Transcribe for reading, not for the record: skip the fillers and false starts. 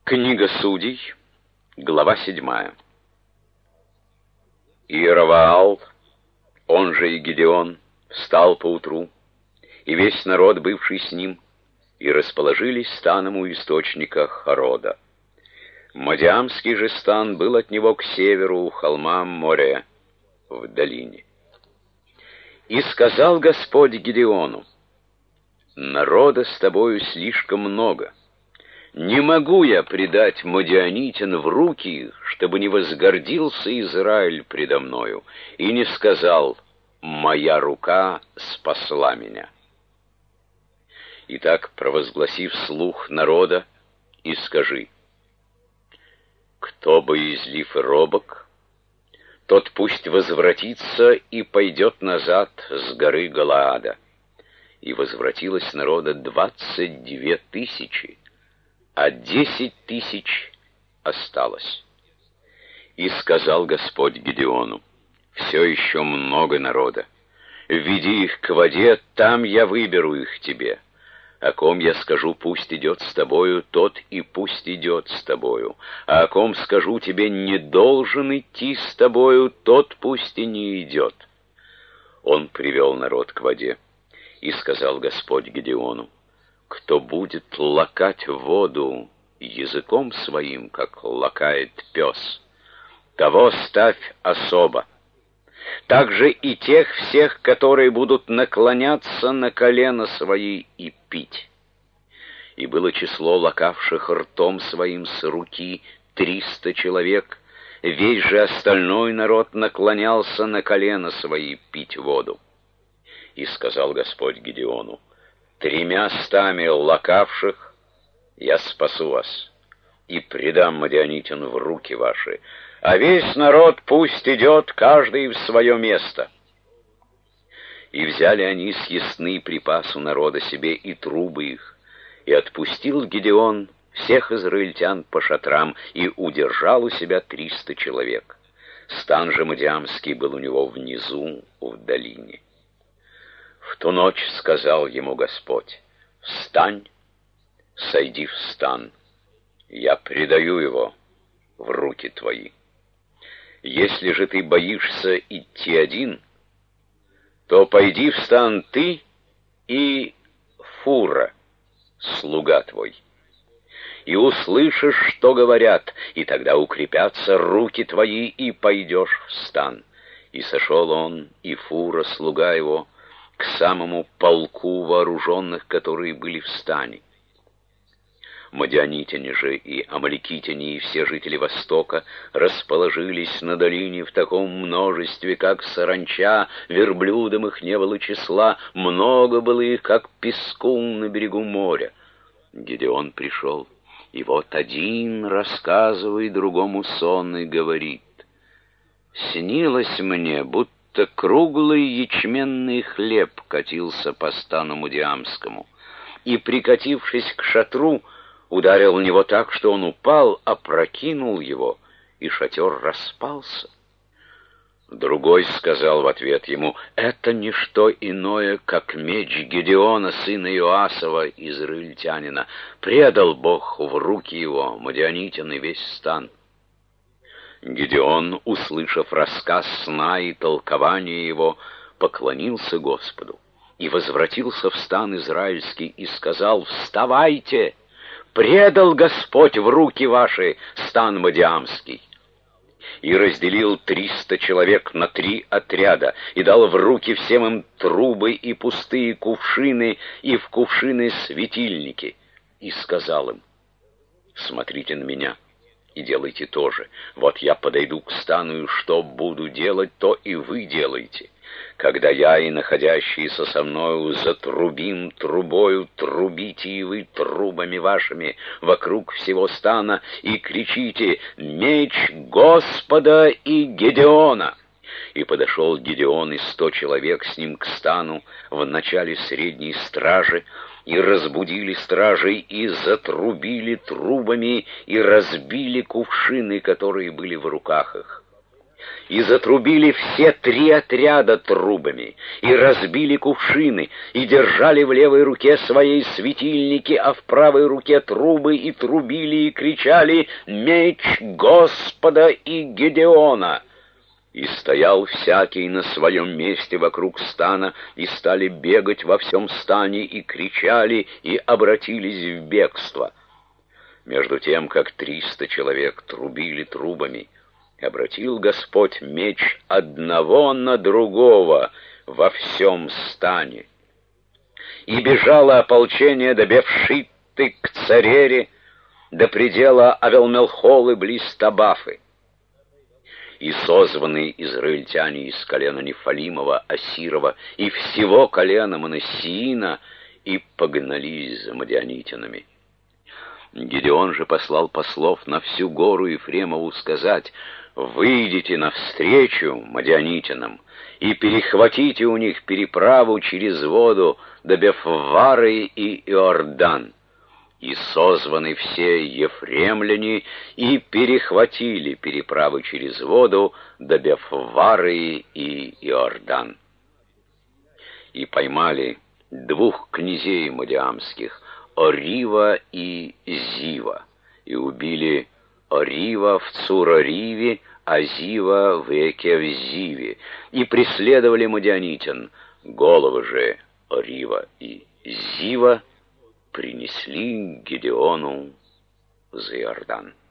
Книга Судей, глава 7. Иеровоал, он же и Гидеон, встал поутру, и весь народ, бывший с ним, и расположились станом у источника Харода. Мадиамский же стан был от него к северу, у холма Море, в долине. И сказал Господь Гидеону: «Народа с тобою слишком много. Не могу я предать мадианитян в руки их, чтобы не возгордился Израиль предо мною, и не сказал: моя рука спасла меня». Итак, провозгласи вслух народа и скажи: кто боязлив и робок, тот пусть возвратится и пойдет назад с горы Галаада. И возвратилось народа 22 000, а 10 000 осталось. И сказал Господь Гидеону: все еще много народа. Веди их к воде, там я выберу их тебе. О ком я скажу, пусть идет с тобою, тот и пусть идет с тобою. А о ком скажу тебе, не должен идти с тобою, тот пусть и не идет. Он привел народ к воде. И сказал Господь Гидеону: кто будет лакать воду языком своим, как лакает пес, того ставь особо. Также и тех всех, которые будут наклоняться на колено свои и пить. И было число лакавших ртом своим с руки 300 человек, весь же остальной народ наклонялся на колено свои пить воду. И сказал Господь Гидеону: 300 лакавших я спасу вас и предам мадианитян в руки ваши, а весь народ пусть идет, каждый в свое место. И взяли они съестные припасы у народа себе и трубы их, и отпустил Гидеон всех израильтян по шатрам, и удержал у себя 300 человек. Стан же мадиамский был у него внизу, в долине. В ту ночь сказал ему Господь: встань, сойди в стан, я предаю его в руки твои. Если же ты боишься идти один, то пойди в стан ты и Фура, слуга твой, и услышишь, что говорят, и тогда укрепятся руки твои, и пойдешь в стан. И сошел он, и Фура, слуга его, к самому полку вооруженных, которые были в стане. Мадианитяне же и амаликитяне и все жители Востока расположились на долине в таком множестве, как саранча, верблюдам их не было числа, много было их, как песку на берегу моря. Гидеон пришел, и вот один рассказывает другому сон и говорит: «Снилось мне, будто круглый ячменный хлеб катился по стану Мадиамскому, и, прикатившись к шатру, ударил в него так, что он упал, опрокинул его, и шатер распался». Другой сказал в ответ ему: «Это не что иное, как меч Гидеона, сына Иоасова, израильтянина. Предал Бог в руки его мадианитян и весь стан». Гидеон, услышав рассказ сна и толкование его, поклонился Господу и возвратился в стан израильский и сказал: «Вставайте! Предал Господь в руки ваши стан мадиамский». И разделил 300 человек на 3 отряда, и дал в руки всем им трубы и пустые кувшины, и в кувшины светильники, и сказал им: «Смотрите на меня и делайте то же. Вот я подойду к стану, и что буду делать, то и вы делайте. Когда я и находящиеся со мною затрубим трубою, трубите и вы трубами вашими вокруг всего стана, и кричите: меч Господа и Гидеона!» И подошел Гидеон и 100 человек с ним к стану в начале средней стражи, и разбудили стражей, и затрубили трубами, и разбили кувшины, которые были в руках их. и затрубили все 3 отряда трубами, и разбили кувшины, и держали в левой руке своей светильники, а в правой руке трубы, и трубили, и кричали: «Меч Господа и Гедеона!» И стоял всякий на своем месте вокруг стана, и стали бегать во всем стане, и кричали, и обратились в бегство. Между тем, как 300 человек трубили трубами, обратил Господь меч одного на другого во всем стане. И бежало ополчение до Бефшитты к Царере, до предела Авелмелхолы близ Табафы. И созваны израильтяне из колена Нефалимова, Асирова и всего колена Манассиина, и погнались за мадианитянами. Гедеон же послал послов на всю гору Ефремову сказать: «Выйдите навстречу мадианитянам и перехватите у них переправу через воду до Бефвары и Иордан». И созваны все ефремляне, и перехватили переправы через воду до Бефвары и Иордан. И поймали 2 князей мадиамских, Орива и Зива, и убили Орива в Цурориве, а Зива в Экевзиве, и преследовали мадианитян. Головы же Орива и Зива принесли Гедеону за Иордан.